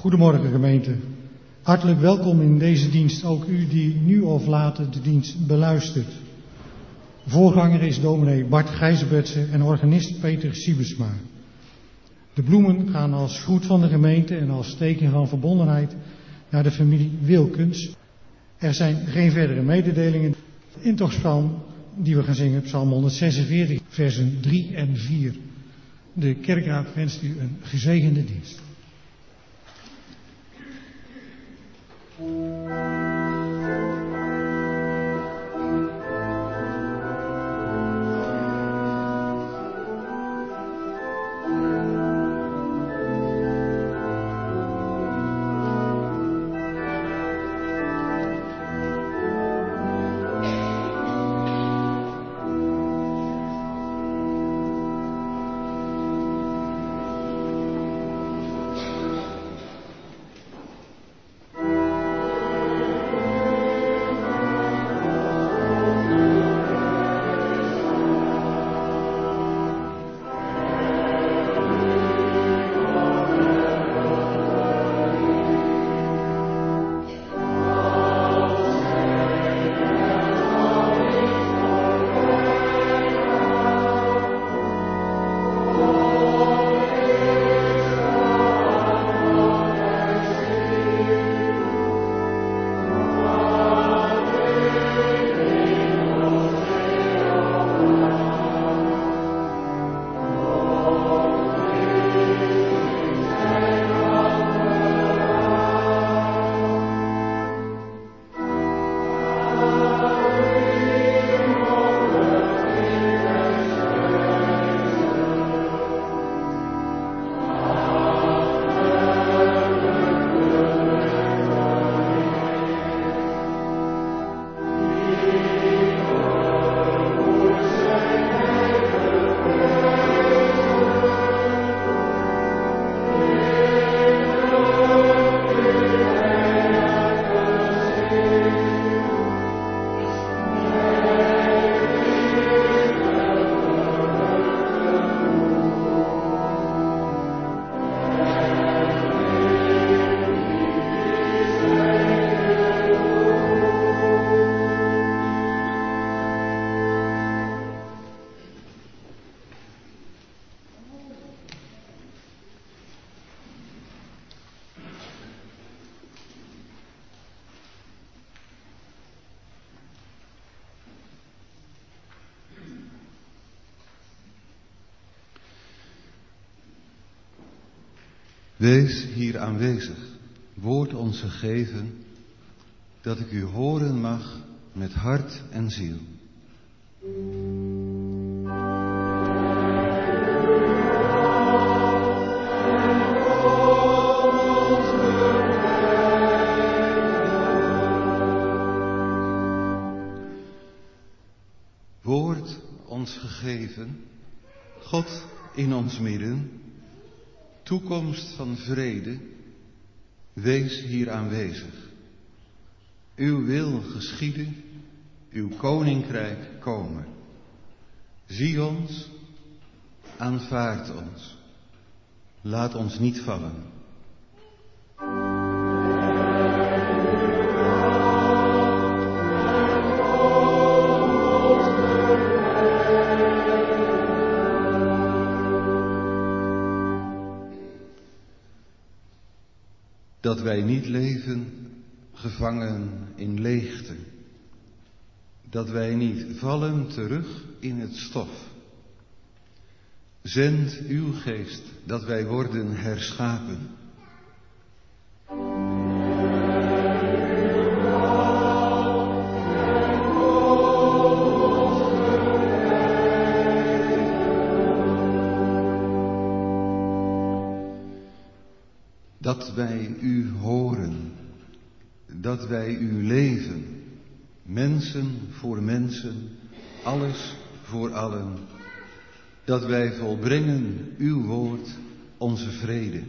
Goedemorgen gemeente. Hartelijk welkom in deze dienst, ook u die nu of later de dienst beluistert. Voorganger is dominee Bart Gijzenbertse en organist Peter Siebesma. De bloemen gaan als groet van de gemeente en als teken van verbondenheid naar de familie Wilkens. Er zijn geen verdere mededelingen. Intogspsalm die we gaan zingen, psalm 146, versen 3 en 4. De kerkraad wenst u een gezegende dienst. Wees hier aanwezig, woord ons gegeven, dat ik u horen mag met hart en ziel. Woord ons gegeven, God in ons midden, toekomst van vrede, wees hier aanwezig. Uw wil geschieden, uw koninkrijk komen. Zie ons, aanvaard ons, laat ons niet vallen. Dat wij niet leven gevangen in leegte. Dat wij niet vallen terug in het stof. Zend uw geest dat wij worden herschapen. Dat wij u horen, dat wij u leven, mensen voor mensen, alles voor allen, dat wij volbrengen uw woord, onze vrede.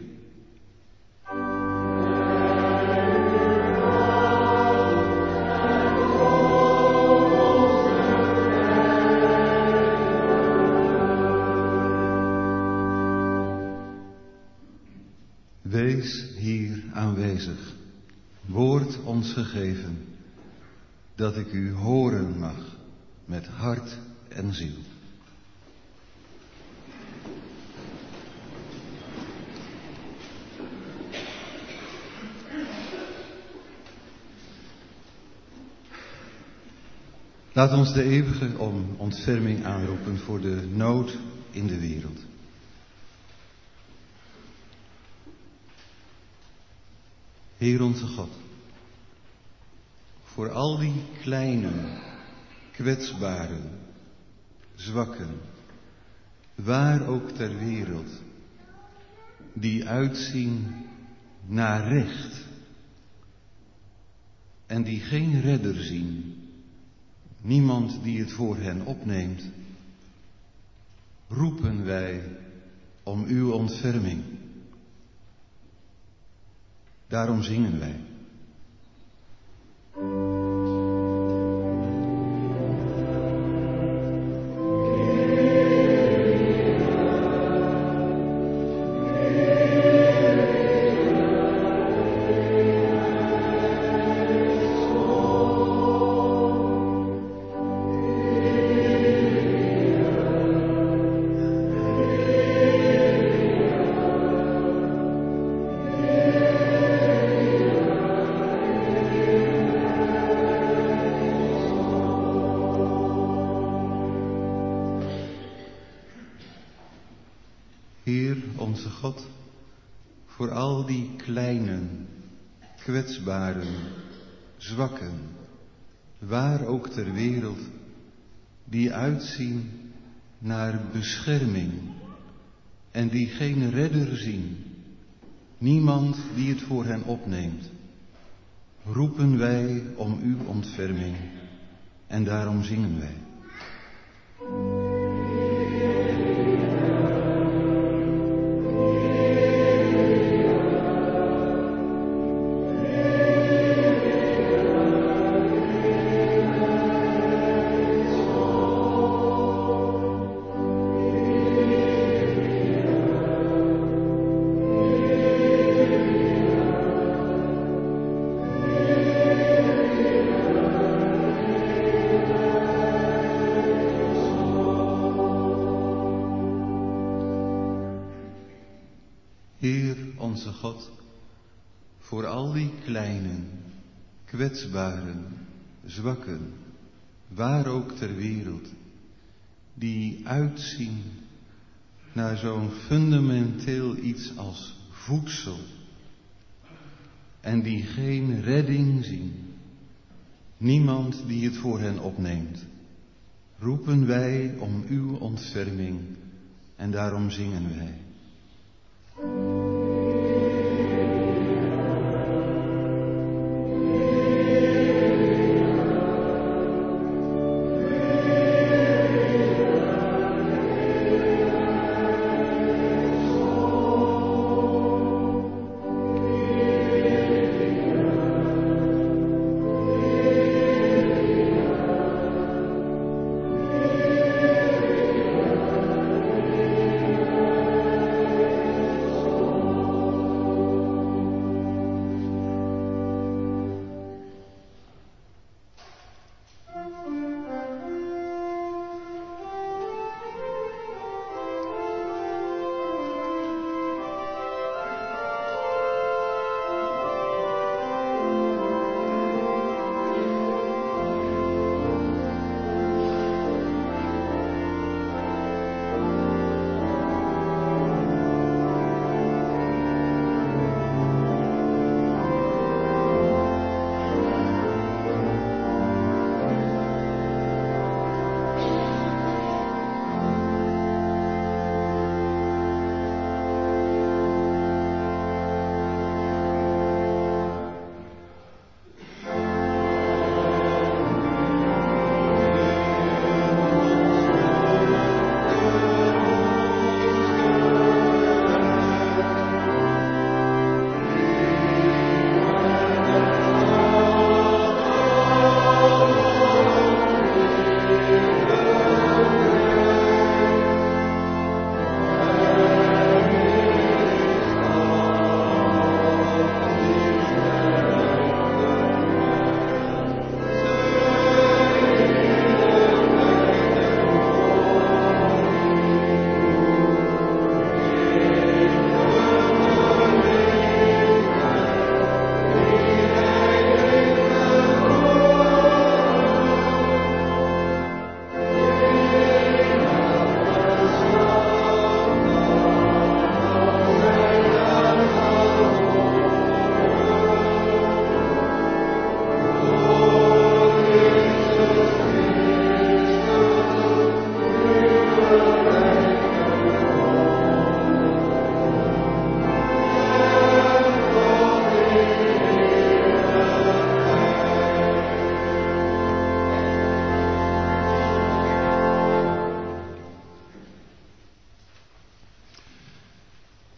Wees hier aanwezig. Wordt ons gegeven dat ik u horen mag met hart en ziel. Laat ons de eeuwige om ontferming aanroepen voor de nood in de wereld. Heer onze God, voor al die kleinen, kwetsbaren, zwakken, waar ook ter wereld, die uitzien naar recht en die geen redder zien, niemand die het voor hen opneemt, roepen wij om uw ontferming. Daarom zingen wij. Heer onze God, voor al die kleinen, kwetsbaren, zwakken, waar ook ter wereld, die uitzien naar bescherming en die geen redder zien, niemand die het voor hen opneemt, roepen wij om uw ontferming en daarom zingen wij. Heer onze God, voor al die kleinen, kwetsbaren, zwakken, waar ook ter wereld, die uitzien naar zo'n fundamenteel iets als voedsel en die geen redding zien, niemand die het voor hen opneemt, roepen wij om uw ontferming en daarom zingen wij.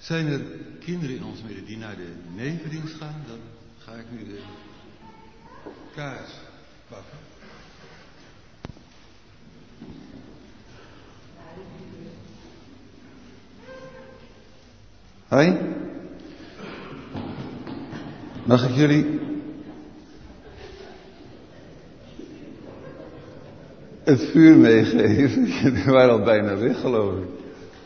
Zijn er kinderen in ons midden die naar de nevendienst gaan? Dan ga ik nu de kaars pakken. Hoi. Mag ik jullie het vuur meegeven? Jullie waren al bijna weg, geloof ik.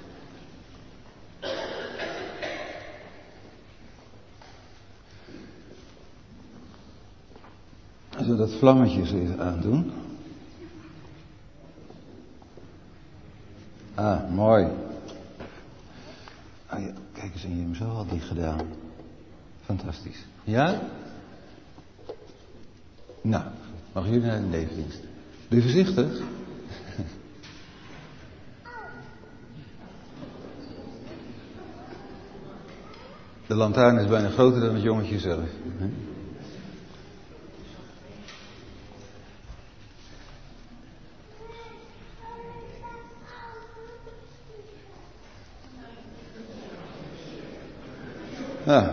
Als we dat vlammetje eens even aandoen. Ah, mooi. Ah, ja, kijk eens, en je hebt hem zo al dicht gedaan. Fantastisch. Ja? Nou, mag jullie naar de nevendienst? Doe je voorzichtig? De lantaarn is bijna groter dan het jongetje zelf. Hè? Ja.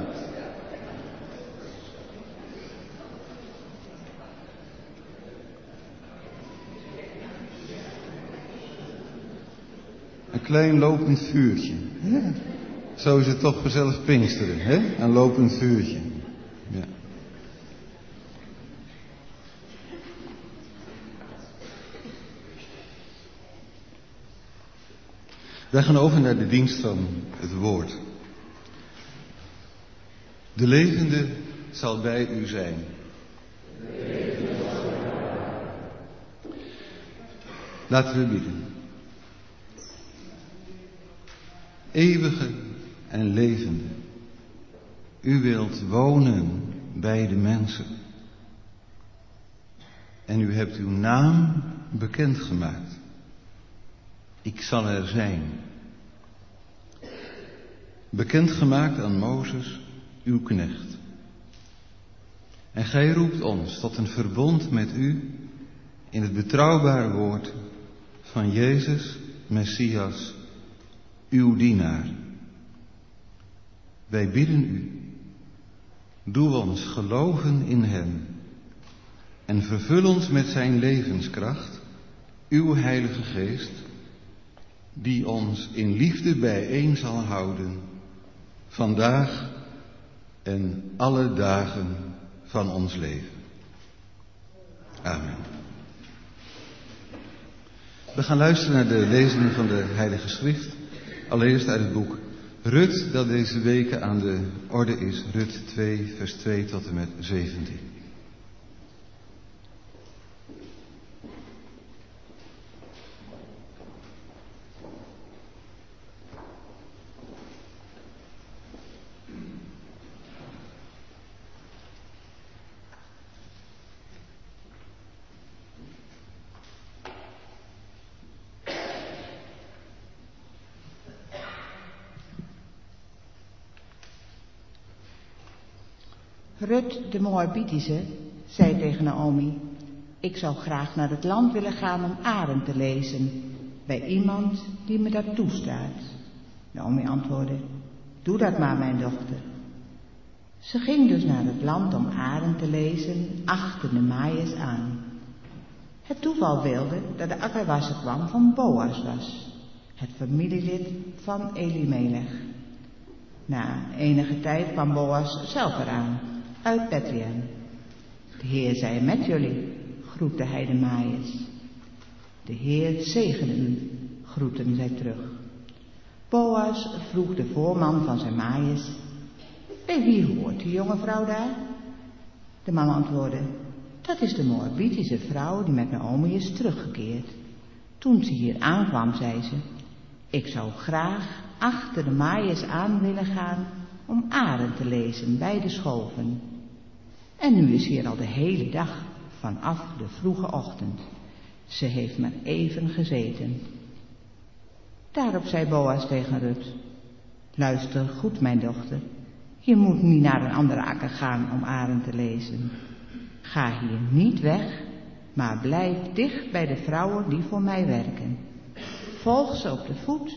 Een klein lopend vuurtje. Ja. Zo is het toch vanzelf Pinksteren, hè? Een lopend vuurtje. Ja. Wij gaan over naar de dienst van het woord. De levende zal bij u zijn. Laten we bidden. Eeuwige en levende, u wilt wonen bij de mensen. En u hebt uw naam bekendgemaakt. Ik zal er zijn. Bekendgemaakt aan Mozes, uw knecht. En gij roept ons tot een verbond met u in het betrouwbare woord van Jezus, Messias, uw dienaar. Wij bidden u, doe ons geloven in hem en vervul ons met zijn levenskracht, uw Heilige Geest, die ons in liefde bijeen zal houden, vandaag en alle dagen van ons leven. Amen. We gaan luisteren naar de lezingen van de Heilige Schrift. Allereerst uit het boek Rut, dat deze weken aan de orde is. Rut 2, vers 2 tot en met 17. Rut de Moabitische zei tegen Naomi: ik zou graag naar het land willen gaan om aren te lezen, bij iemand die me dat toestaat. Naomi antwoordde: doe dat maar, mijn dochter. Ze ging dus naar het land om aren te lezen, achter de maaiers aan. Het toeval wilde dat de akkerwasser kwam van Boas was, het familielid van Elimelech. Na enige tijd kwam Boas zelf eraan, uit Bethlehem. De Heer zij met jullie, groette hij de maaiers. De Heer zegene u, groetten zij terug. Boas vroeg de voorman van zijn maaiers: bij wie hoort die jonge vrouw daar? De man antwoordde: dat is de Moabitische vrouw die met Naomi is teruggekeerd. Toen ze hier aankwam, zei ze: ik zou graag achter de maaiers aan willen gaan om aren te lezen bij de schoven. En nu is hier al de hele dag, vanaf de vroege ochtend. Ze heeft maar even gezeten. Daarop zei Boas tegen Rut: luister goed, mijn dochter. Je moet niet naar een andere akker gaan om aren te lezen. Ga hier niet weg, maar blijf dicht bij de vrouwen die voor mij werken. Volg ze op de voet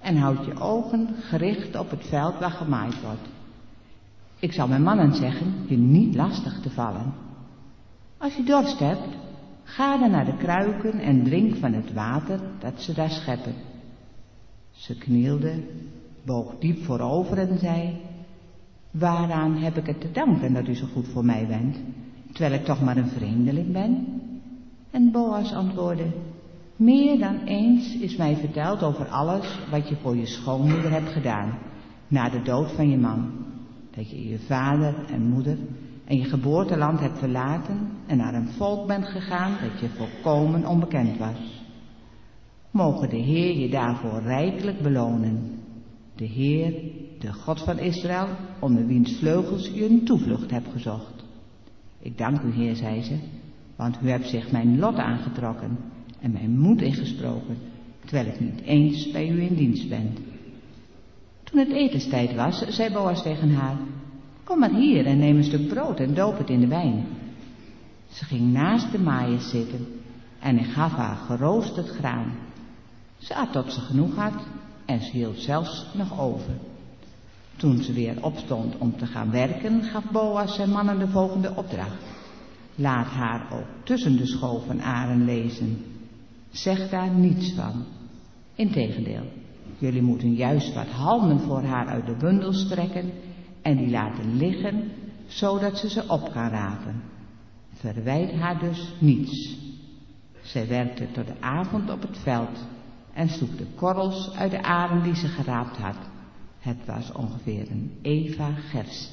en houd je ogen gericht op het veld waar gemaaid wordt. Ik zal mijn mannen zeggen je niet lastig te vallen. Als je dorst hebt, ga dan naar de kruiken en drink van het water dat ze daar scheppen. Ze knielde, boog diep voorover en zei: waaraan heb ik het te danken dat u zo goed voor mij bent, terwijl ik toch maar een vreemdeling ben? En Boas antwoordde: meer dan eens is mij verteld over alles wat je voor je schoonmoeder hebt gedaan, na de dood van je man. Dat je je vader en moeder en je geboorteland hebt verlaten en naar een volk bent gegaan dat je volkomen onbekend was. Mogen de Heer je daarvoor rijkelijk belonen. De Heer, de God van Israël, onder wiens vleugels u een toevlucht hebt gezocht. Ik dank u, Heer, zei ze, want u hebt zich mijn lot aangetrokken en mijn moed ingesproken, terwijl ik niet eens bij u in dienst ben. Toen het etenstijd was, zei Boas tegen haar: kom maar hier en neem een stuk brood en doop het in de wijn. Ze ging naast de maaiers zitten en hij gaf haar geroosterd graan. Ze at tot ze genoeg had en ze hield zelfs nog over. Toen ze weer opstond om te gaan werken, gaf Boas zijn mannen de volgende opdracht: laat haar ook tussen de schoof van aren lezen. Zeg daar niets van. Integendeel, jullie moeten juist wat halmen voor haar uit de bundels trekken en die laten liggen, zodat ze op kan rapen. Verwijt haar dus niets. Zij werkte tot de avond op het veld en sloeg de korrels uit de aren die ze geraapt had. Het was ongeveer een eva gerst.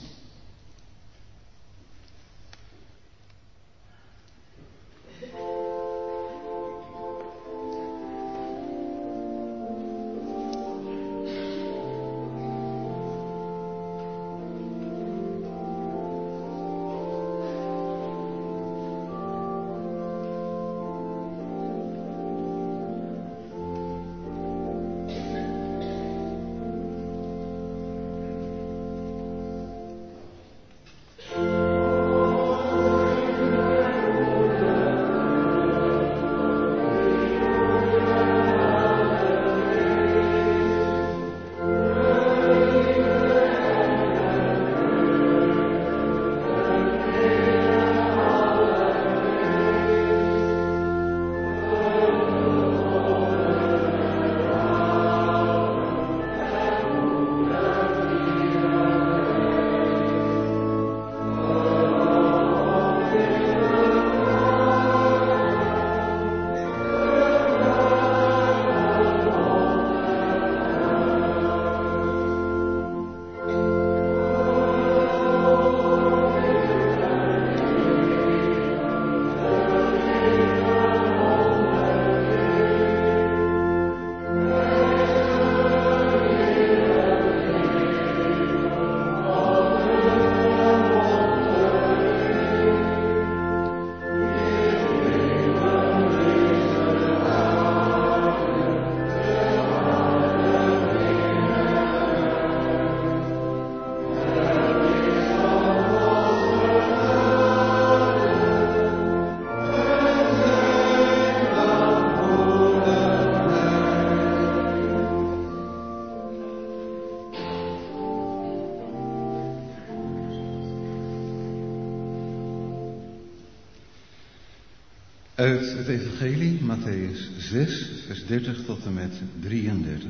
Uit het Evangelie, Mattheüs 6, vers 30 tot en met 33.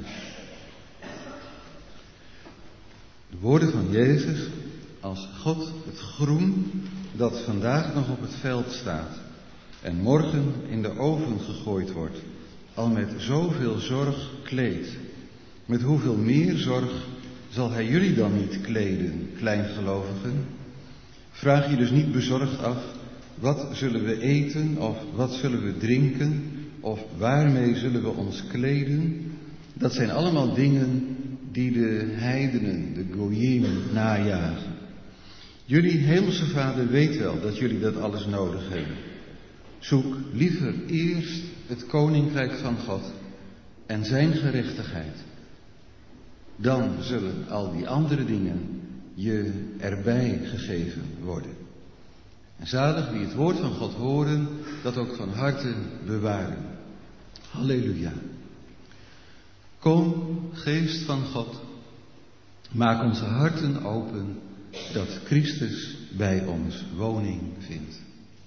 De woorden van Jezus als God het groen dat vandaag nog op het veld staat en morgen in de oven gegooid wordt, al met zoveel zorg kleedt. Met hoeveel meer zorg zal hij jullie dan niet kleden, kleingelovigen? Vraag je dus niet bezorgd af: wat zullen we eten, of wat zullen we drinken, of waarmee zullen we ons kleden? Dat zijn allemaal dingen die de heidenen, de goyim, najagen. Jullie hemelse Vader weet wel dat jullie dat alles nodig hebben. Zoek liever eerst het koninkrijk van God en zijn gerechtigheid. Dan zullen al die andere dingen je erbij gegeven worden. En zalig wie het woord van God horen, dat ook van harte bewaren. Halleluja. Kom, Geest van God, maak onze harten open, dat Christus bij ons woning vindt.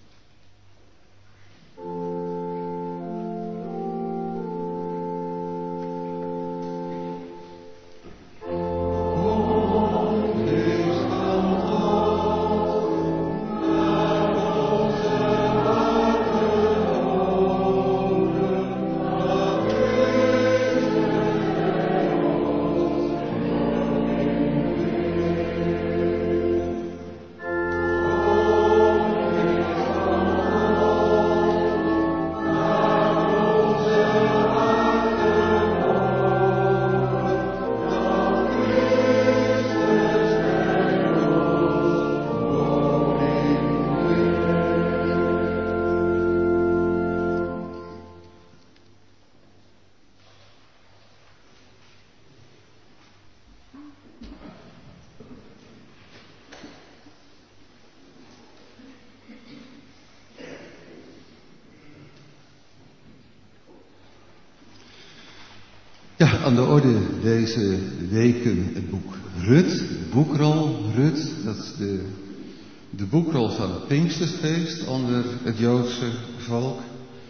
Ja, aan de orde deze weken het boek Rut, de boekrol Rut. Dat is de boekrol van het Pinksterfeest onder het Joodse volk.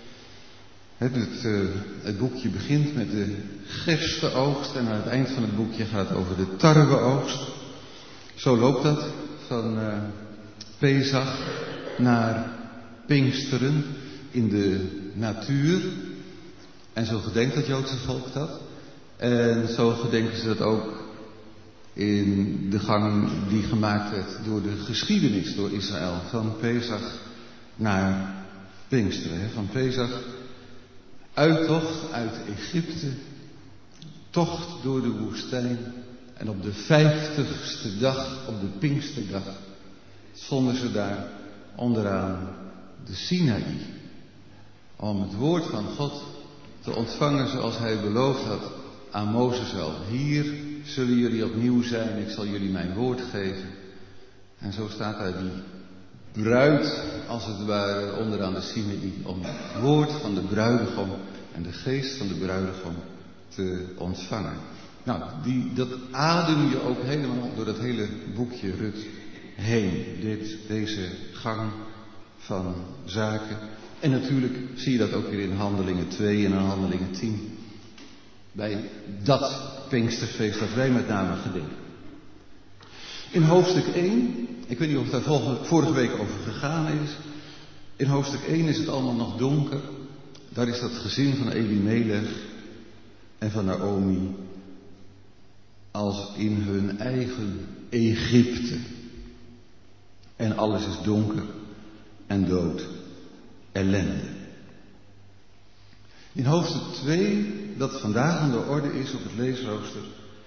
Het boekje begint met de gerstenoogst en aan het eind van het boekje gaat het over de tarweoogst. Zo loopt dat van Pesach naar Pinksteren in de natuur. En zo gedenkt het Joodse volk dat. En zo gedenken ze dat ook in de gang die gemaakt werd door de geschiedenis, door Israël. Van Pesach naar Pinksteren. Van Pesach, uittocht uit Egypte, tocht door de woestijn. En op de 50ste dag, op de Pinksterdag, stonden ze daar onderaan de Sinaï. Om het woord van God te ontvangen zoals hij beloofd had aan Mozes wel. Hier zullen jullie opnieuw zijn, ik zal jullie mijn woord geven. En zo staat daar die bruid, als het ware, onderaan de Sinaï, om het woord van de bruidegom en de geest van de bruidegom te ontvangen. Nou, dat adem je ook helemaal door dat hele boekje Rut heen. Deze gang van zaken. En natuurlijk zie je dat ook weer in Handelingen 2 en in Handelingen 10. Bij dat Pinksterfeest dat wij met name gedenken. In hoofdstuk 1, ik weet niet of het daar vorige week over gegaan is. In hoofdstuk 1 is het allemaal nog donker. Daar is dat gezin van Elimelech en van Naomi als in hun eigen Egypte. En alles is donker en dood. Ellende. In hoofdstuk 2, dat vandaag aan de orde is op het leesrooster,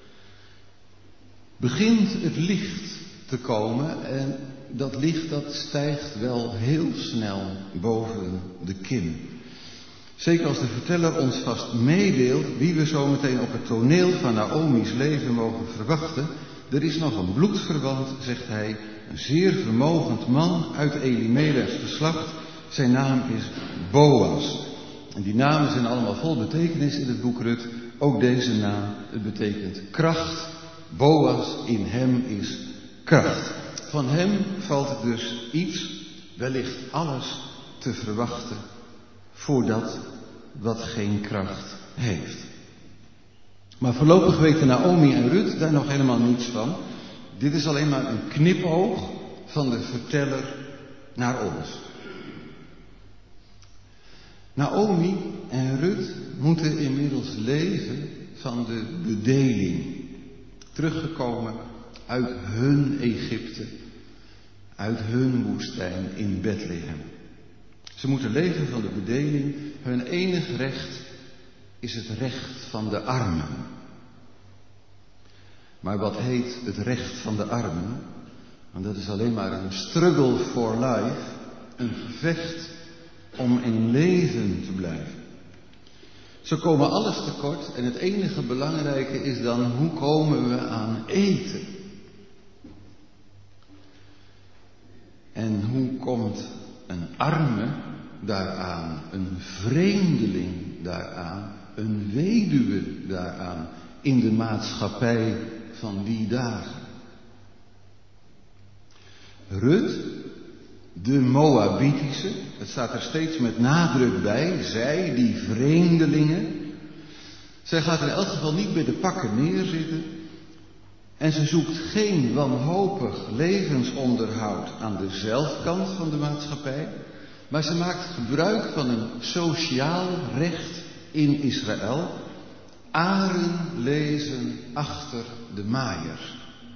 begint het licht te komen en dat licht dat stijgt wel heel snel boven de kim. Zeker als de verteller ons vast meedeelt wie we zo meteen op het toneel van Naomi's leven mogen verwachten. Er is nog een bloedverwant, zegt hij, een zeer vermogend man uit Elimelechs geslacht. Zijn naam is Boas. En die namen zijn allemaal vol betekenis in het boek Rut. Ook deze naam, het betekent kracht. Boas, in hem is kracht. Van hem valt het dus iets, wellicht alles, te verwachten voor dat wat geen kracht heeft. Maar voorlopig weten Naomi en Rut daar nog helemaal niets van. Dit is alleen maar een knipoog van de verteller naar ons. Naomi en Rut moeten inmiddels leven van de bedeling. Teruggekomen uit hun Egypte, uit hun woestijn in Bethlehem. Ze moeten leven van de bedeling. Hun enig recht is het recht van de armen. Maar wat heet het recht van de armen? Want dat is alleen maar een struggle for life, een gevecht om in leven te blijven. Ze komen alles tekort en het enige belangrijke is dan, hoe komen we aan eten? En hoe komt een arme daaraan, een vreemdeling daaraan, een weduwe daaraan in de maatschappij van die dagen. Rut, de Moabitische, het staat er steeds met nadruk bij, zij, die vreemdelingen. Zij gaat in elk geval niet bij de pakken neerzitten en ze zoekt geen wanhopig levensonderhoud aan de zelfkant van de maatschappij, maar ze maakt gebruik van een sociaal recht in Israël, aren lezen achter de maaiers.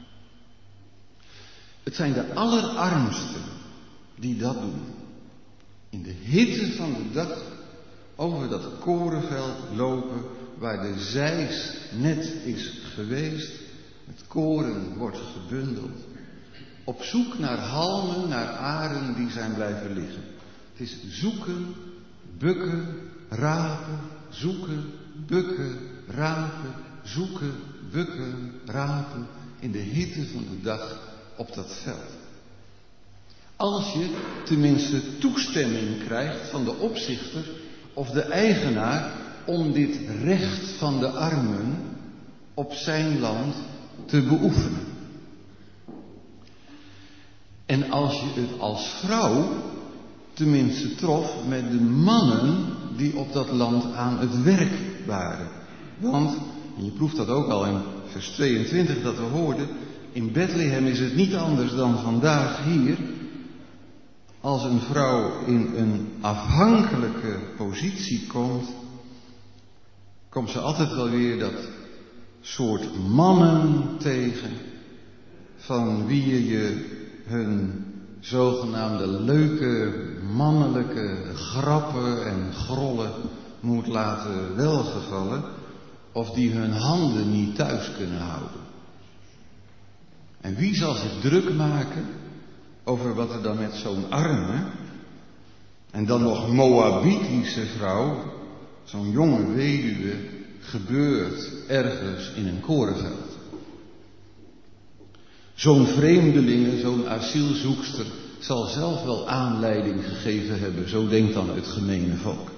Het zijn de allerarmsten die dat doen. In de hitte van de dag over dat korenveld lopen waar de zeis net is geweest. Het koren wordt gebundeld. Op zoek naar halmen, naar aren die zijn blijven liggen. Het is zoeken, bukken, rapen, zoeken, bukken, rapen, zoeken, bukken, rapen. In de hitte van de dag op dat veld. Als je tenminste toestemming krijgt van de opzichter of de eigenaar om dit recht van de armen op zijn land te beoefenen. En als je het als vrouw tenminste trof met de mannen die op dat land aan het werk waren. Want, en je proeft dat ook al in vers 22 dat we hoorden, in Bethlehem is het niet anders dan vandaag hier. Als een vrouw in een afhankelijke positie komt ze altijd wel weer dat soort mannen tegen, van wie je hun zogenaamde leuke mannelijke grappen en grollen moet laten welgevallen, of die hun handen niet thuis kunnen houden. En wie zal zich druk maken over wat er dan met zo'n arme en dan nog Moabitische vrouw, zo'n jonge weduwe, gebeurt ergens in een korenveld. Zo'n vreemdelinge, zo'n asielzoekster zal zelf wel aanleiding gegeven hebben, zo denkt dan het gemene volk.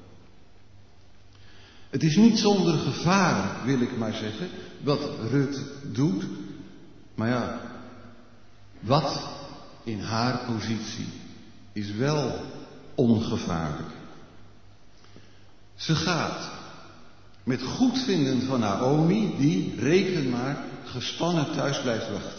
Het is niet zonder gevaar, wil ik maar zeggen, wat Rut doet. Maar ja, wat in haar positie is wel ongevaarlijk. Ze gaat met goedvinden van Naomi, die, reken maar, gespannen thuis blijft wachten.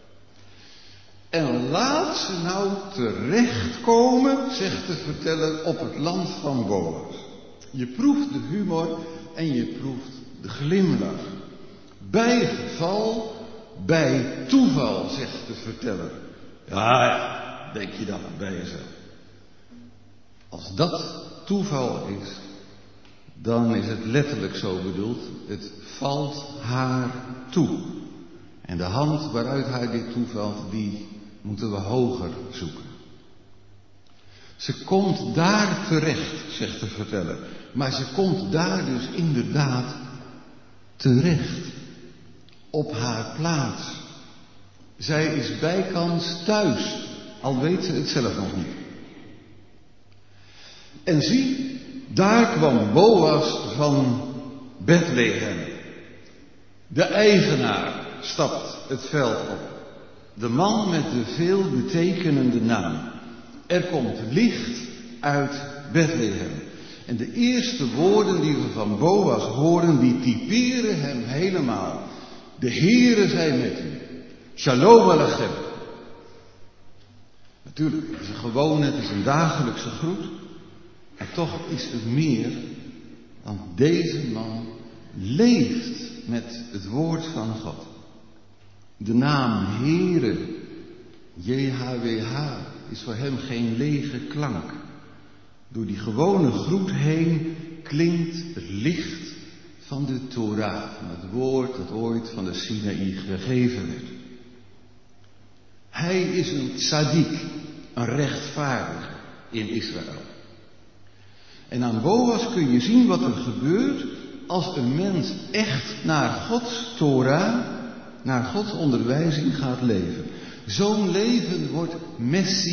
En laat ze nou terechtkomen, zegt de verteller, op het land van Boas. Je proeft de humor en je proeft de glimlach. Bij geval, bij toeval, zegt de verteller. Ja, denk je dan bij jezelf. Als dat toeval is, dan is het letterlijk zo bedoeld. Het valt haar toe. En de hand waaruit haar dit toevalt, die moeten we hoger zoeken. Ze komt daar terecht, zegt de verteller. Maar ze komt daar dus inderdaad terecht. Op haar plaats. Zij is bijkans thuis, al weet ze het zelf nog niet. En zie, daar kwam Boas van Bethlehem. De eigenaar stapt het veld op. De man met de veelbetekenende naam. Er komt licht uit Bethlehem. En de eerste woorden die we van Boas horen, die typeren hem helemaal. De Heere zij met u. Shalom Alechem. Natuurlijk, het is een gewone, het is een dagelijkse groet. En toch is het meer, want deze man leeft met het woord van God. De naam Heere, JHWH, is voor hem geen lege klank. Door die gewone groet heen klinkt het licht van de Torah, van het woord dat ooit van de Sinaï gegeven werd. Hij is een tzaddik, een rechtvaardige in Israël. En aan Boas kun je zien wat er gebeurt als een mens echt naar Gods Torah, naar Gods onderwijzing gaat leven. Zo'n leven wordt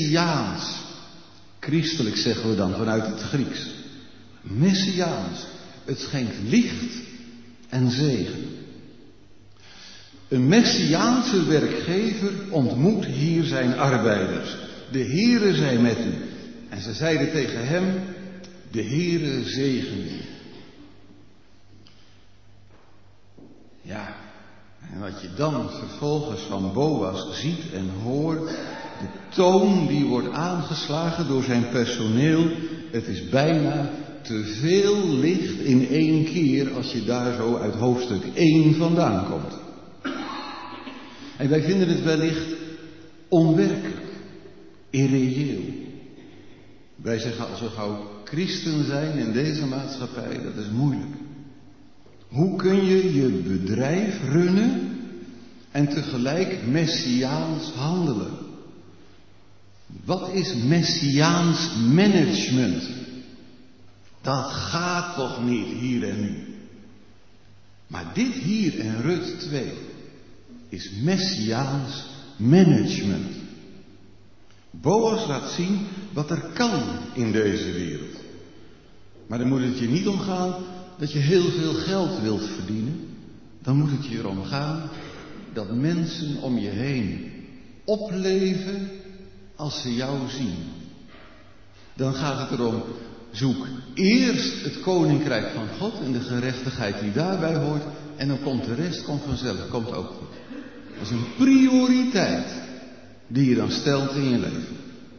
messiaans. Christelijk zeggen we dan vanuit het Grieks. Messiaans. Het schenkt licht en zegen. Een messiaanse werkgever ontmoet hier zijn arbeiders. De Heere zij met u. En ze zeiden tegen hem, de Heere zegen u. Ja, en wat je dan vervolgens van Boas ziet en hoort, de toon die wordt aangeslagen door zijn personeel, het is bijna te veel licht in één keer als je daar zo uit hoofdstuk 1 vandaan komt. En wij vinden het wellicht onwerkelijk, irreëel. Wij zeggen als we gauw christen zijn in deze maatschappij, dat is moeilijk. Hoe kun je je bedrijf runnen en tegelijk messiaans handelen? Wat is messiaans management? Dat gaat toch niet hier en nu. Maar dit hier in Rut 2 is messiaans management. Boas laat zien wat er kan in deze wereld. Maar dan moet het je niet om gaan dat je heel veel geld wilt verdienen. Dan moet het je erom gaan dat mensen om je heen opleven als ze jou zien. Dan gaat het erom, zoek eerst het koninkrijk van God en de gerechtigheid die daarbij hoort. En dan komt de rest vanzelf, komt ook goed. Dat is een prioriteit die je dan stelt in je leven.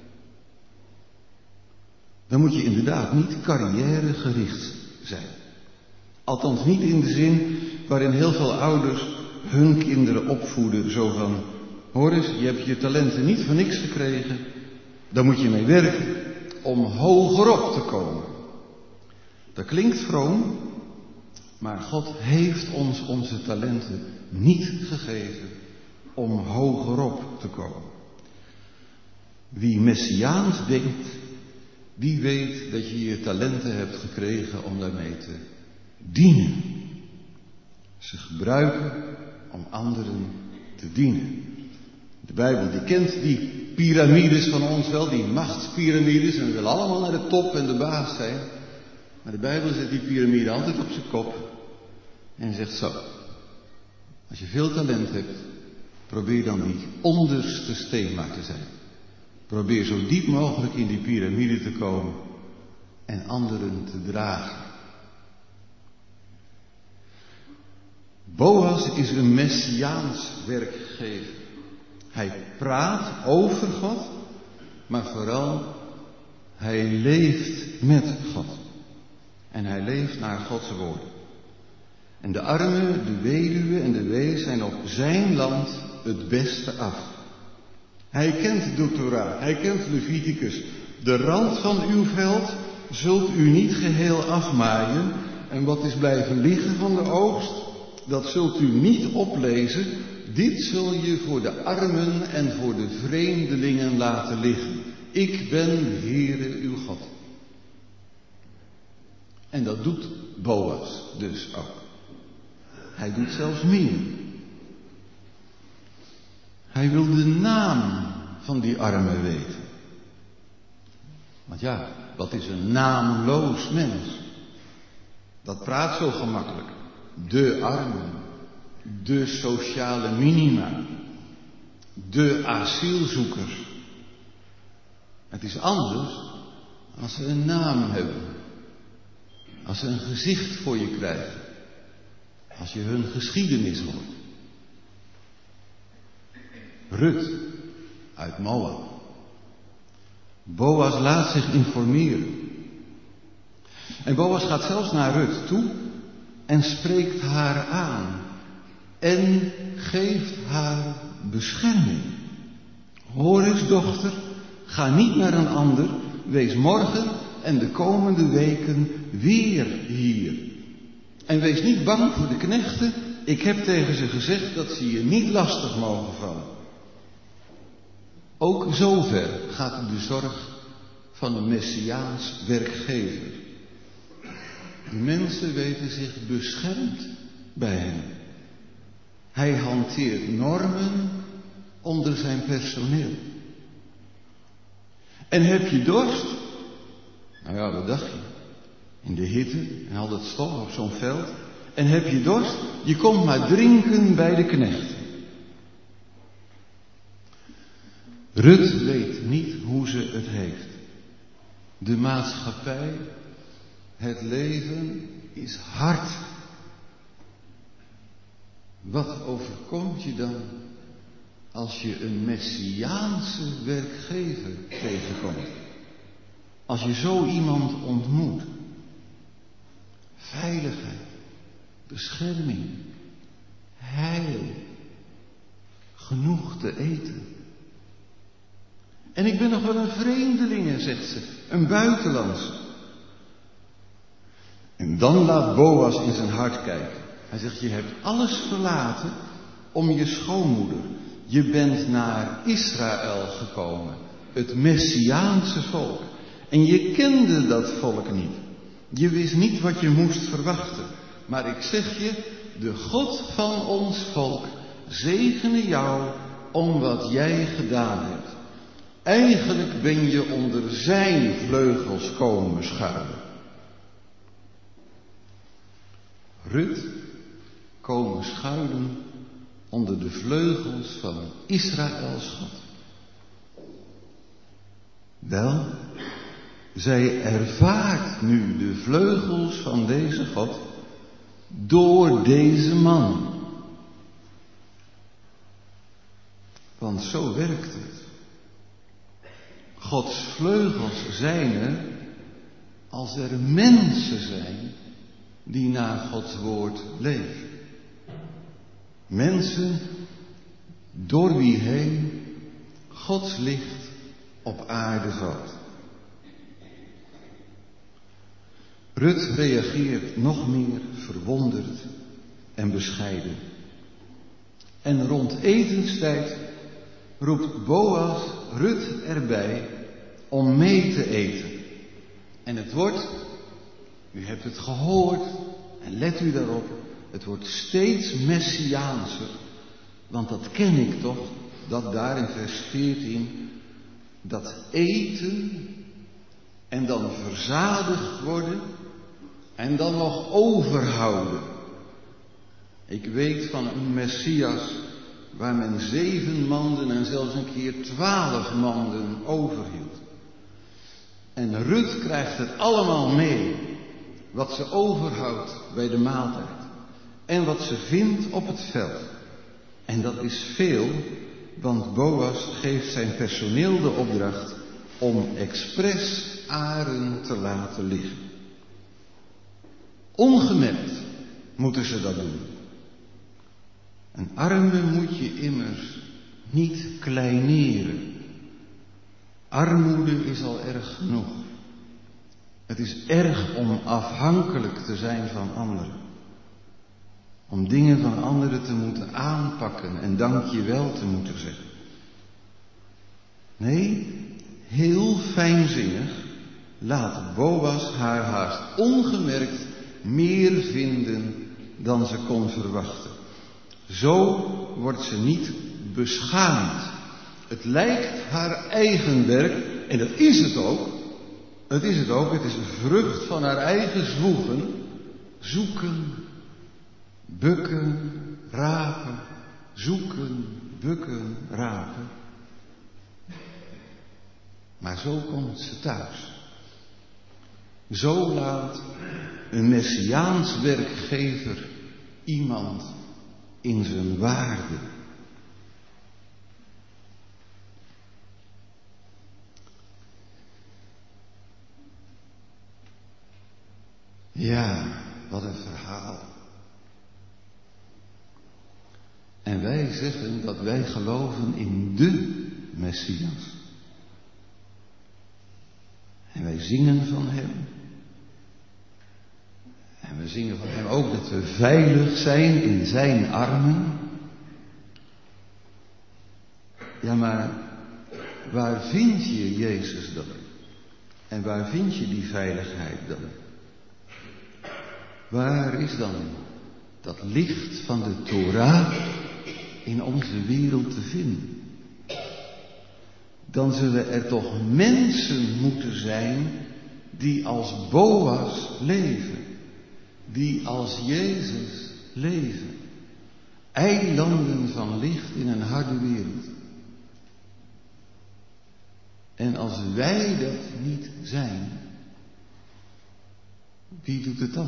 Dan moet je inderdaad niet carrièregericht zijn. Althans niet in de zin waarin heel veel ouders hun kinderen opvoeden. Zo van, hoor eens, je hebt je talenten niet voor niks gekregen. Daar moet je mee werken om hogerop te komen. Dat klinkt vroom, maar God heeft ons onze talenten niet gegeven om hogerop te komen. Wie messiaans denkt, die weet dat je je talenten hebt gekregen om daarmee te dienen. Ze gebruiken om anderen te dienen. De Bijbel die kent die piramides van ons wel, die machtspyramides. En we willen allemaal naar de top en de baas zijn. Maar de Bijbel zet die piramide altijd op zijn kop. En zegt zo. Als je veel talent hebt, probeer dan die onderste steen maar te zijn. Probeer zo diep mogelijk in die piramide te komen en anderen te dragen. Boas is een messiaans werkgever. Hij praat over God, maar vooral hij leeft met God. En hij leeft naar Gods woorden. En de armen, de weduwe en de wees zijn op zijn land het beste af. Hij kent de Torah, hij kent Leviticus. De rand van uw veld zult u niet geheel afmaaien. En wat is blijven liggen van de oogst, dat zult u niet oplezen. Dit zul je voor de armen en voor de vreemdelingen laten liggen. Ik ben Heere uw God. En dat doet Boas dus ook. Hij doet zelfs meer. Hij wil de naam van die armen weten. Want ja, wat is een naamloos mens? Dat praat zo gemakkelijk. De armen, de sociale minima, de asielzoekers. Het is anders als ze een naam hebben. Als ze een gezicht voor je krijgen. Als je hun geschiedenis hoort. Rut uit Moab. Boas laat zich informeren. En Boas gaat zelfs naar Rut toe en spreekt haar aan. En geeft haar bescherming. Hoor eens, dochter, ga niet naar een ander. Wees morgen en de komende weken weer hier. En wees niet bang voor de knechten. Ik heb tegen ze gezegd dat ze je niet lastig mogen vallen. Ook zover gaat de zorg van een messiaans werkgever. De mensen weten zich beschermd bij hem. Hij hanteert normen onder zijn personeel. En heb je dorst? Nou ja, wat dacht je? in de hitte en al dat stof op zo'n veld. En heb je dorst, je komt maar drinken bij de knecht. Rut weet niet hoe ze het heeft. De maatschappij, het leven is hard. Wat overkomt je dan als je een messiaanse werkgever tegenkomt? Als je zo iemand ontmoet. Veiligheid, bescherming, heil, genoeg te eten. En ik ben nog wel een vreemdelinge, zegt ze, een buitenlands. En dan laat Boas in zijn hart kijken. Hij zegt, je hebt alles verlaten om je schoonmoeder. Je bent naar Israël gekomen, het Messiaanse volk. En je kende dat volk niet. Je wist niet wat je moest verwachten. Maar ik zeg je, de God van ons volk zegene jou om wat jij gedaan hebt. Eigenlijk ben je onder zijn vleugels komen schuilen. Rut komen schuilen onder de vleugels van Israëls God. Wel, zij ervaart nu de vleugels van deze God door deze man. Want zo werkt het. Gods vleugels zijn er als er mensen zijn die naar Gods woord leven. Mensen door wie heen Gods licht op aarde valt. Rut reageert nog meer verwonderd en bescheiden. En rond etenstijd roept Boas Rut erbij om mee te eten. En het wordt, u hebt het gehoord en let u daarop, het wordt steeds messiaanser. Want dat ken ik toch, dat daar in vers 14, dat eten en dan verzadigd worden en dan nog overhouden. Ik weet van een Messias waar men 7 manden en zelfs een keer 12 manden overhield. En Rut krijgt het allemaal mee, wat ze overhoudt bij de maaltijd en wat ze vindt op het veld. En dat is veel, want Boas geeft zijn personeel de opdracht om expres aren te laten liggen. Ongemerkt moeten ze dat doen. Een arme moet je immers niet kleineren. Armoede is al erg genoeg. Het is erg om afhankelijk te zijn van anderen. Om dingen van anderen te moeten aanpakken en dank je wel te moeten zeggen. Nee, heel fijnzinnig laat Boas haar haast ongemerkt meer vinden dan ze kon verwachten. Zo wordt ze niet beschaamd. Het lijkt haar eigen werk, en dat is het ook. Het is het ook, het is een vrucht van haar eigen zwoegen. Zoeken, bukken, rapen. Zoeken, bukken, rapen. Maar zo komt ze thuis. Zo laat een messiaans werkgever iemand in zijn waarde. Ja, wat een verhaal. En wij zeggen dat wij geloven in de Messias. En wij zingen van hem. En we zingen van hem ook dat we veilig zijn in zijn armen. Ja, maar waar vind je Jezus dan? En waar vind je die veiligheid dan? Waar is dan dat licht van de Torah in onze wereld te vinden? Dan zullen er toch mensen moeten zijn die als Boas leven, die als Jezus leven. Eilanden van licht in een harde wereld. En als wij dat niet zijn, wie doet het dan?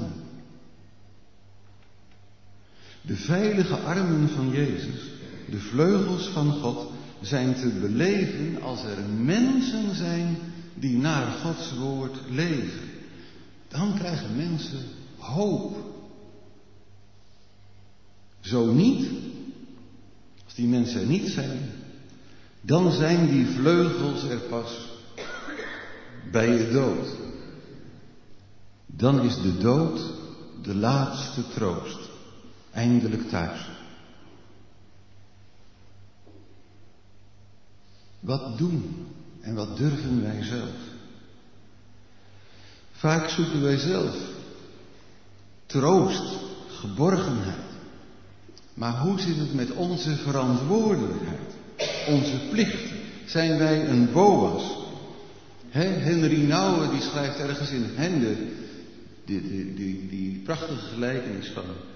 De veilige armen van Jezus, de vleugels van God, zijn te beleven als er mensen zijn die naar Gods woord leven. Dan krijgen mensen hoop. Zo niet, als die mensen er niet zijn, dan zijn die vleugels er pas bij je dood. Dan is de dood de laatste troost. Eindelijk thuis. Wat doen en wat durven wij zelf? Vaak zoeken wij zelf troost, geborgenheid. Maar hoe zit het met onze verantwoordelijkheid? Onze plichten? Zijn wij een Boas? Henry Nouwen die schrijft ergens in Hende die prachtige gelijkenis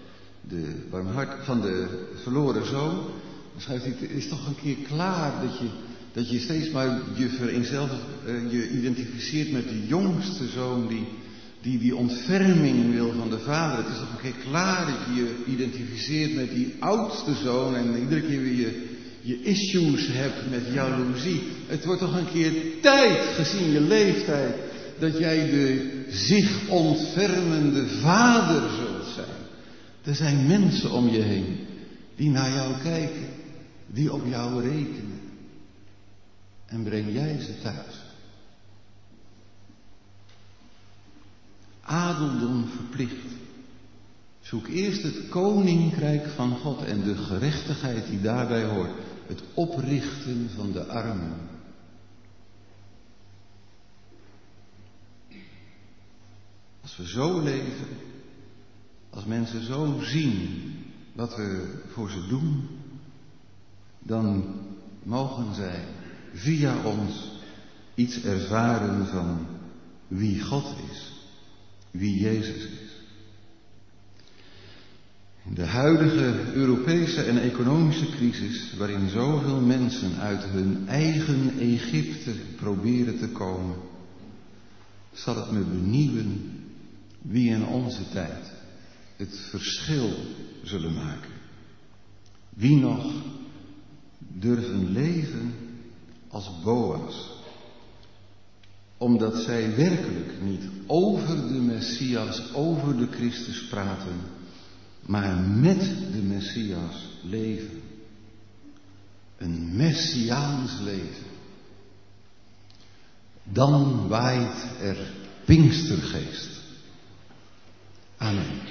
van de verloren zoon. Dan schrijft hij, het is toch een keer klaar dat je steeds maar je identificeert met de jongste zoon die ontferming wil van de vader. Het is toch een keer klaar dat je je identificeert met die oudste zoon en iedere keer weer je issues hebt met jaloezie. Het wordt toch een keer tijd, gezien je leeftijd, dat jij de zich ontfermende vader zult zijn. Er zijn mensen om je heen die naar jou kijken, die op jou rekenen. En breng jij ze thuis. Adeldom verplicht. Zoek eerst het koninkrijk van God en de gerechtigheid die daarbij hoort. Het oprichten van de armen. Als we zo leven, als mensen zo zien wat we voor ze doen, dan mogen zij via ons iets ervaren van wie God is, wie Jezus is. In de huidige Europese en economische crisis, waarin zoveel mensen uit hun eigen Egypte proberen te komen, zal het me benieuwen wie in onze tijd het verschil zullen maken. Wie nog durven leven als Boas, omdat zij werkelijk niet over de Messias, over de Christus praten, maar met de Messias leven. Een Messiaans leven. Dan waait er Pinkstergeest. Amen.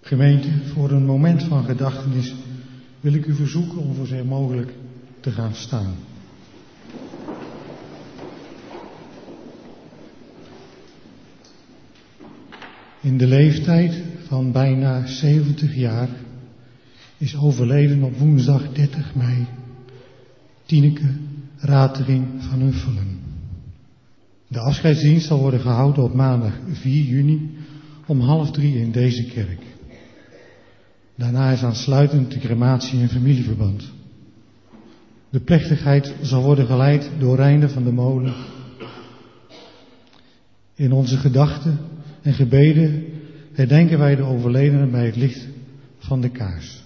Gemeente, voor een moment van gedachtenis wil ik u verzoeken om voor zo mogelijk te gaan staan. In de leeftijd van bijna 70 jaar is overleden op woensdag 30 mei Tineke Ratering van Huffelen. De afscheidsdienst zal worden gehouden op maandag 4 juni om 2:30 in deze kerk. Daarna is aansluitend de crematie in familieverband. De plechtigheid zal worden geleid door Reiner van der Molen. In onze gedachten en gebeden herdenken wij de overledenen bij het licht van de kaars.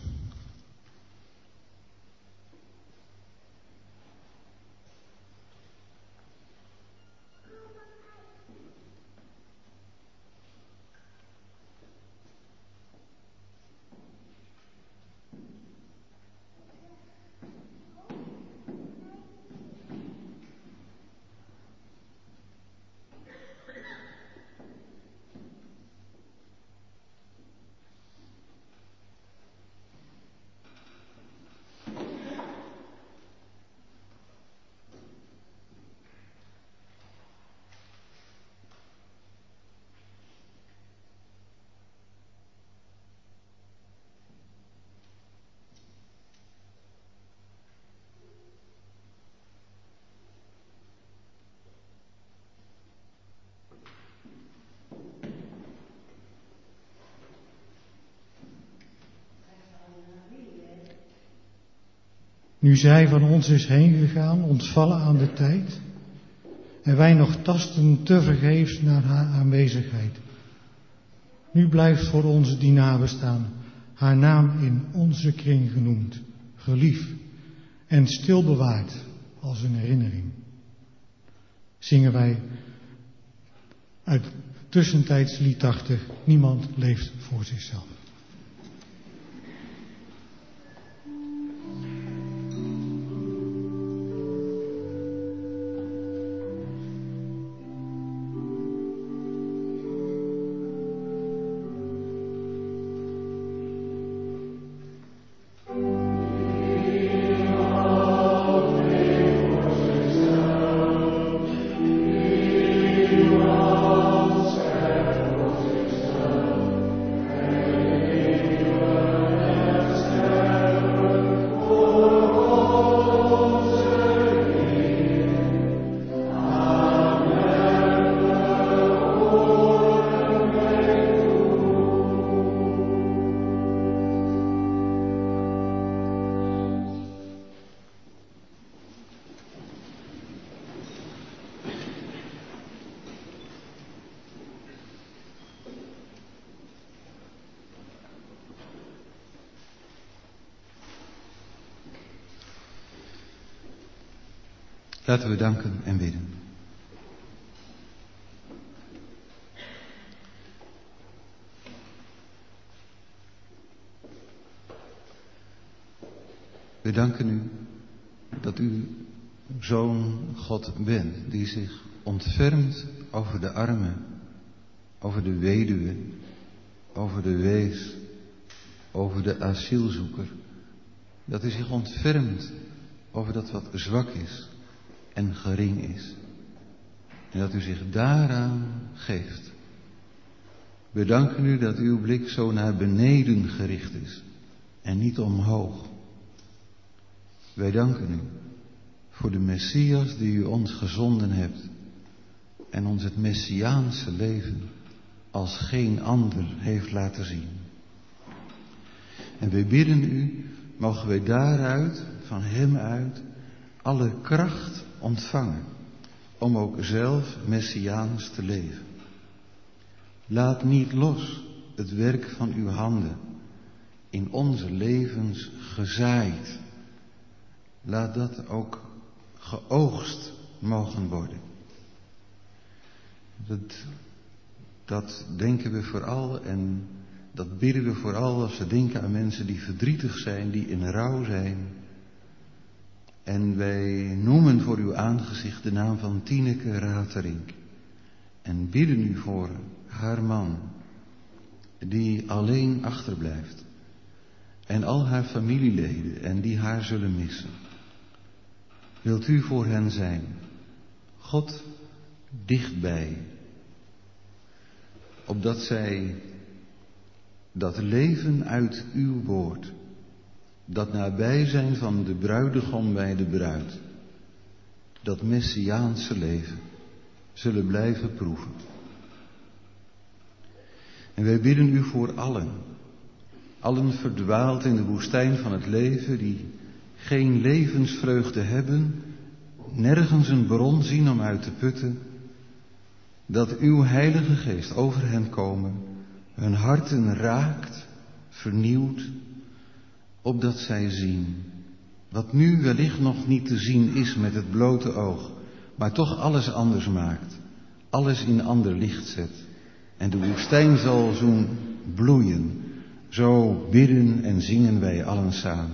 Nu zij van ons is heen gegaan, ontvallen aan de tijd, en wij nog tasten tevergeefs naar haar aanwezigheid. Nu blijft voor onze die nabestaan haar naam in onze kring genoemd, geliefd en stil bewaard als een herinnering. Zingen wij uit tussentijds lied 80, niemand leeft voor zichzelf. Laten we danken en bidden. We danken u dat u zo'n God bent die zich ontfermt over de armen, over de weduwe, over de wees, over de asielzoeker. Dat u zich ontfermt over dat wat zwak is en gering is. En dat u zich daaraan geeft. We danken u dat uw blik zo naar beneden gericht is en niet omhoog. Wij danken u voor de Messias die u ons gezonden hebt en ons het Messiaanse leven als geen ander heeft laten zien. En wij bidden u, mogen wij daaruit, van hem uit, alle kracht ontvangen om ook zelf Messiaans te leven. Laat niet los het werk van uw handen, in onze levens gezaaid. Laat dat ook geoogst mogen worden. Dat denken we vooral en dat bidden we vooral als we denken aan mensen die verdrietig zijn, die in rouw zijn. En wij noemen voor uw aangezicht de naam van Tineke Ratering. En bidden u voor haar man. die alleen achterblijft. En al haar familieleden en die haar zullen missen. Wilt u voor hen zijn, God dichtbij, opdat zij dat leven uit uw woord, dat nabijzijn van de bruidegom bij de bruid, dat messiaanse leven, zullen blijven proeven. En wij bidden u voor allen verdwaald in de woestijn van het leven, die geen levensvreugde hebben, nergens een bron zien om uit te putten, dat uw Heilige Geest over hen komen, hun harten raakt, vernieuwt, opdat zij zien, wat nu wellicht nog niet te zien is met het blote oog, maar toch alles anders maakt, alles in ander licht zet. En de woestijn zal zo bloeien, zo bidden en zingen wij allen samen.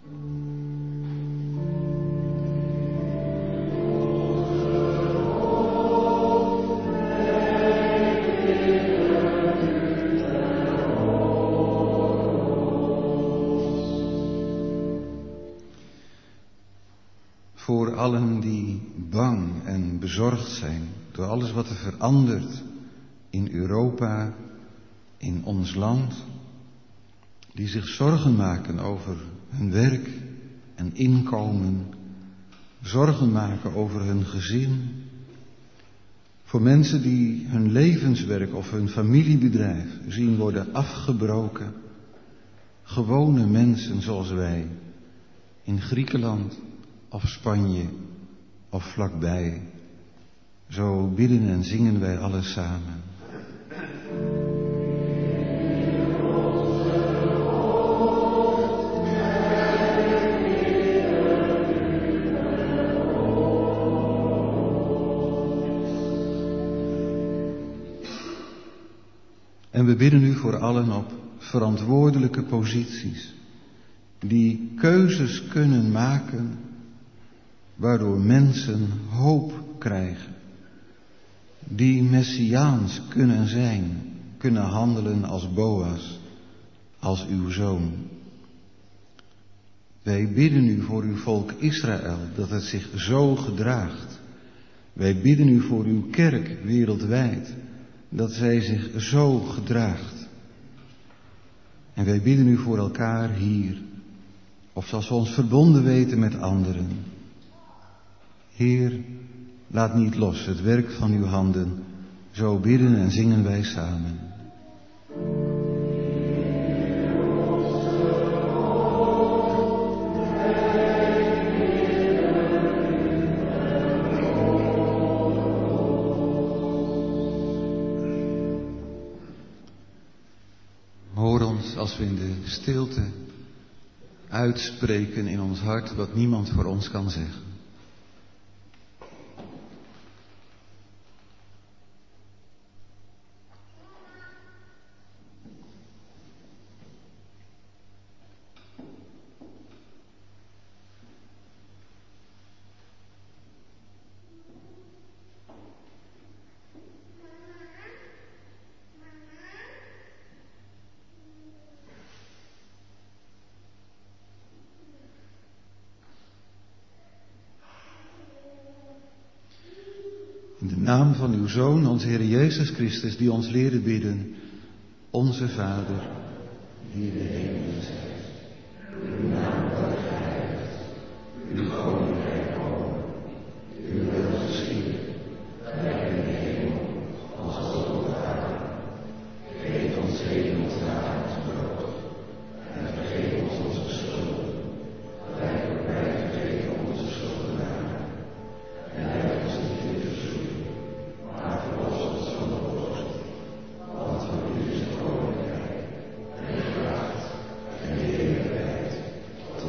Voor allen die bang en bezorgd zijn door alles wat er verandert in Europa, in ons land, die zich zorgen maken over hun werk en inkomen, zorgen maken over hun gezin, voor mensen die hun levenswerk of hun familiebedrijf zien worden afgebroken, gewone mensen zoals wij, in Griekenland of Spanje of vlakbij. Zo bidden en zingen wij alle samen. En we bidden u voor allen op verantwoordelijke posities, die keuzes kunnen maken, waardoor mensen hoop krijgen, die messiaans kunnen zijn, kunnen handelen als Boas, als uw zoon. Wij bidden u voor uw volk Israël, dat het zich zo gedraagt. Wij bidden u voor uw kerk wereldwijd, dat zij zich zo gedraagt. En wij bidden u voor elkaar hier, of zoals we ons verbonden weten met anderen. Heer, laat niet los het werk van uw handen, zo bidden en zingen wij samen. Hoor ons als we in de stilte uitspreken in ons hart wat niemand voor ons kan zeggen. In de naam van uw Zoon, onze Heer Jezus Christus, die ons leerde bidden, onze Vader, die in de hemel zijt, uw naam wordt geheiligd, uw koninkrijk komen, uw wil geschieden, gelijk in de hemel, als ook op aarde. Geef ons heden ons dagelijks brood, en vergeef ons onze schulden, gelijk ook wij vergeven onze schuldenaren. En leid ons niet in verzoeking, maar verlos ons van de boze. Want van u is het koninkrijk, en de kracht, en de heerlijkheid,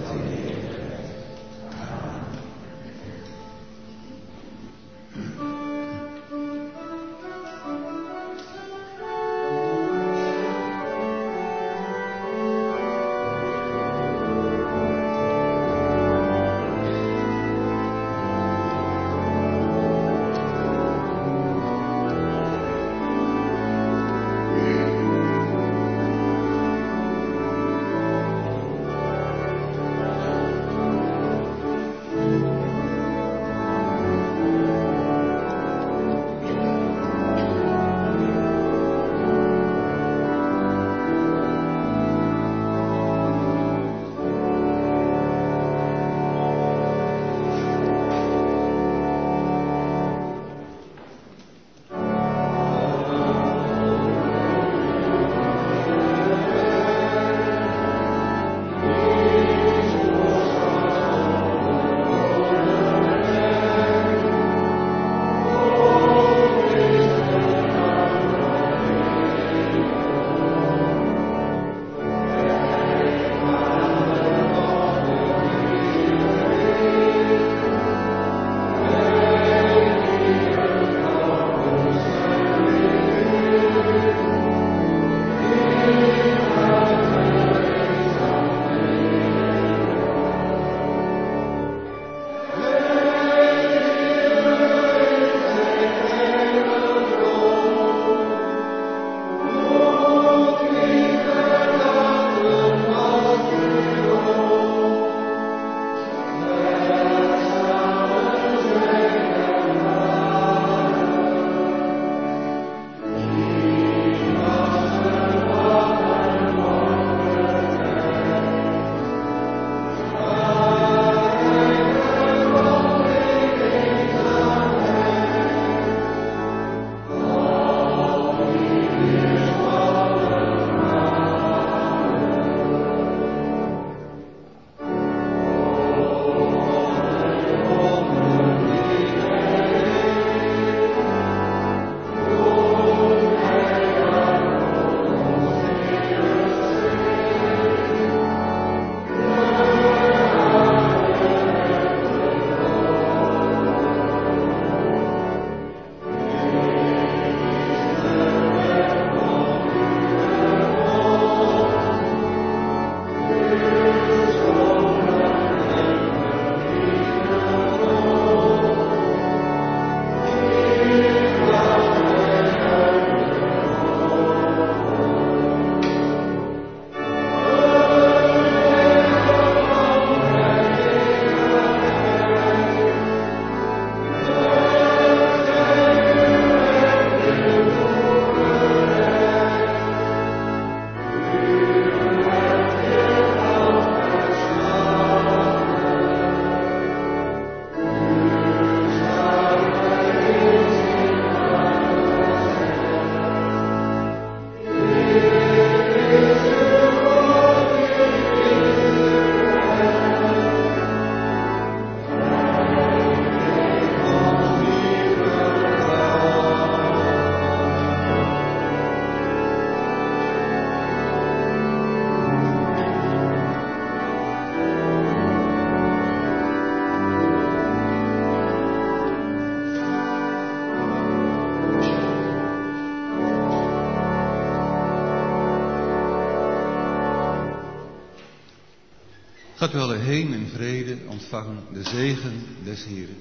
Gaat wel heen in vrede, ontvang de zegen des Heren.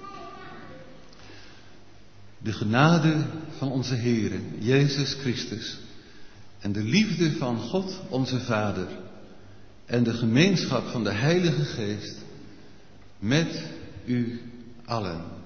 De genade van onze Heere, Jezus Christus, en de liefde van God, onze Vader, en de gemeenschap van de Heilige Geest, met u allen.